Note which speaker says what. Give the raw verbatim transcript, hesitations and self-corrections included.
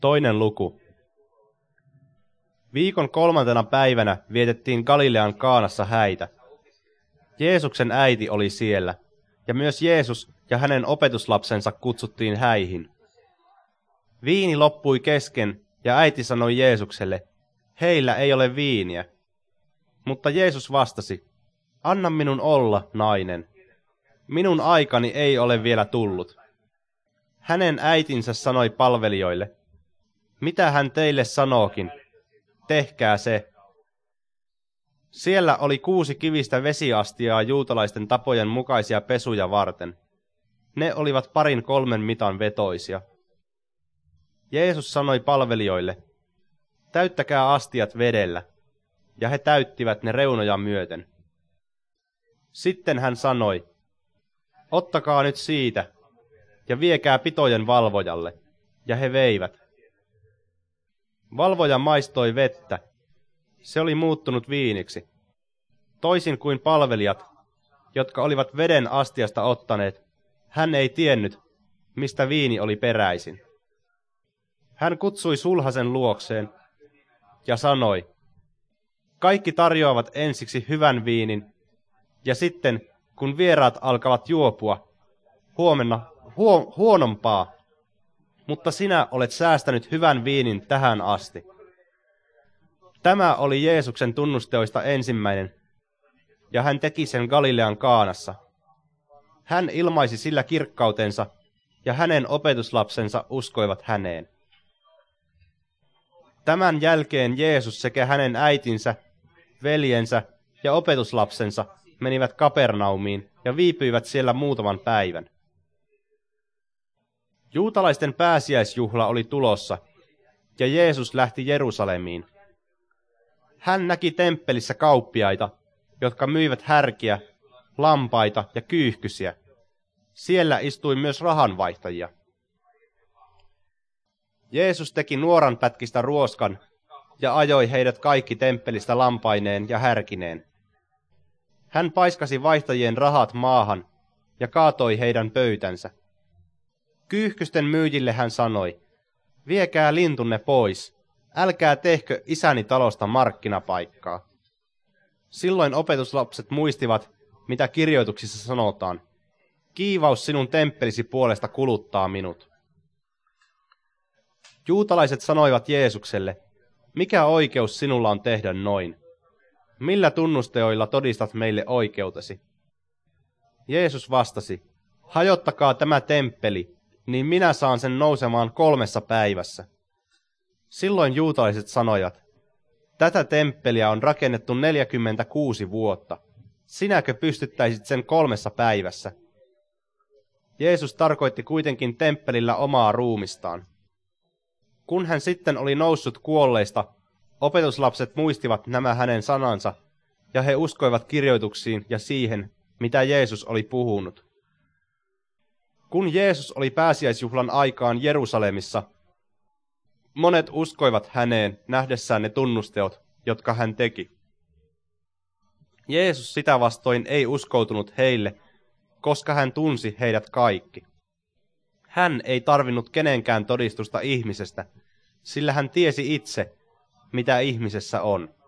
Speaker 1: Toinen luku. Viikon kolmantena päivänä vietettiin Galilean Kaanassa häitä. Jeesuksen äiti oli siellä, ja myös Jeesus ja hänen opetuslapsensa kutsuttiin häihin. Viini loppui kesken, ja äiti sanoi Jeesukselle, heillä ei ole viiniä. Mutta Jeesus vastasi, anna minun olla, nainen. Minun aikani ei ole vielä tullut. Hänen äitinsä sanoi palvelijoille, mitä hän teille sanookin, tehkää se. Siellä oli kuusi kivistä vesiastiaa juutalaisten tapojen mukaisia pesuja varten. Ne olivat parin kolmen mitan vetoisia. Jeesus sanoi palvelijoille, täyttäkää astiat vedellä, ja he täyttivät ne reunoja myöten. Sitten hän sanoi, ottakaa nyt siitä, ja viekää pitojen valvojalle, ja he veivät. Valvoja maistoi vettä. Se oli muuttunut viiniksi. Toisin kuin palvelijat, jotka olivat veden astiasta ottaneet, hän ei tiennyt, mistä viini oli peräisin. Hän kutsui sulhasen luokseen ja sanoi, kaikki tarjoavat ensiksi hyvän viinin, ja sitten, kun vieraat alkavat juopua, huomenna huo, huonompaa, mutta sinä olet säästänyt hyvän viinin tähän asti. Tämä oli Jeesuksen tunnusteoista ensimmäinen, ja hän teki sen Galilean Kaanassa. Hän ilmaisi sillä kirkkautensa, ja hänen opetuslapsensa uskoivat häneen. Tämän jälkeen Jeesus sekä hänen äitinsä, veljensä ja opetuslapsensa menivät Kapernaumiin ja viipyivät siellä muutaman päivän. Juutalaisten pääsiäisjuhla oli tulossa, ja Jeesus lähti Jerusalemiin. Hän näki temppelissä kauppiaita, jotka myivät härkiä, lampaita ja kyyhkysiä. Siellä istui myös rahanvaihtajia. Jeesus teki nuoranpätkistä ruoskan ja ajoi heidät kaikki temppelistä lampaineen ja härkineen. Hän paiskasi vaihtajien rahat maahan ja kaatoi heidän pöytänsä. Kyyhkysten myyjille hän sanoi, viekää lintunne pois, älkää tehkö isäni talosta markkinapaikkaa. Silloin opetuslapset muistivat, mitä kirjoituksissa sanotaan. Kiivaus sinun temppelisi puolesta kuluttaa minut. Juutalaiset sanoivat Jeesukselle, mikä oikeus sinulla on tehdä noin? Millä tunnusteoilla todistat meille oikeutesi? Jeesus vastasi, hajottakaa tämä temppeli, niin minä saan sen nousemaan kolmessa päivässä. Silloin juutalaiset sanoivat, tätä temppeliä on rakennettu neljäkymmentäkuusi vuotta. Sinäkö pystyttäisit sen kolmessa päivässä? Jeesus tarkoitti kuitenkin temppelillä omaa ruumistaan. Kun hän sitten oli noussut kuolleista, opetuslapset muistivat nämä hänen sanansa, ja he uskoivat kirjoituksiin ja siihen, mitä Jeesus oli puhunut. Kun Jeesus oli pääsiäisjuhlan aikaan Jerusalemissa, monet uskoivat häneen nähdessään ne tunnusteot, jotka hän teki. Jeesus sitä vastoin ei uskoutunut heille, koska hän tunsi heidät kaikki. Hän ei tarvinnut kenenkään todistusta ihmisestä, sillä hän tiesi itse, mitä ihmisessä on.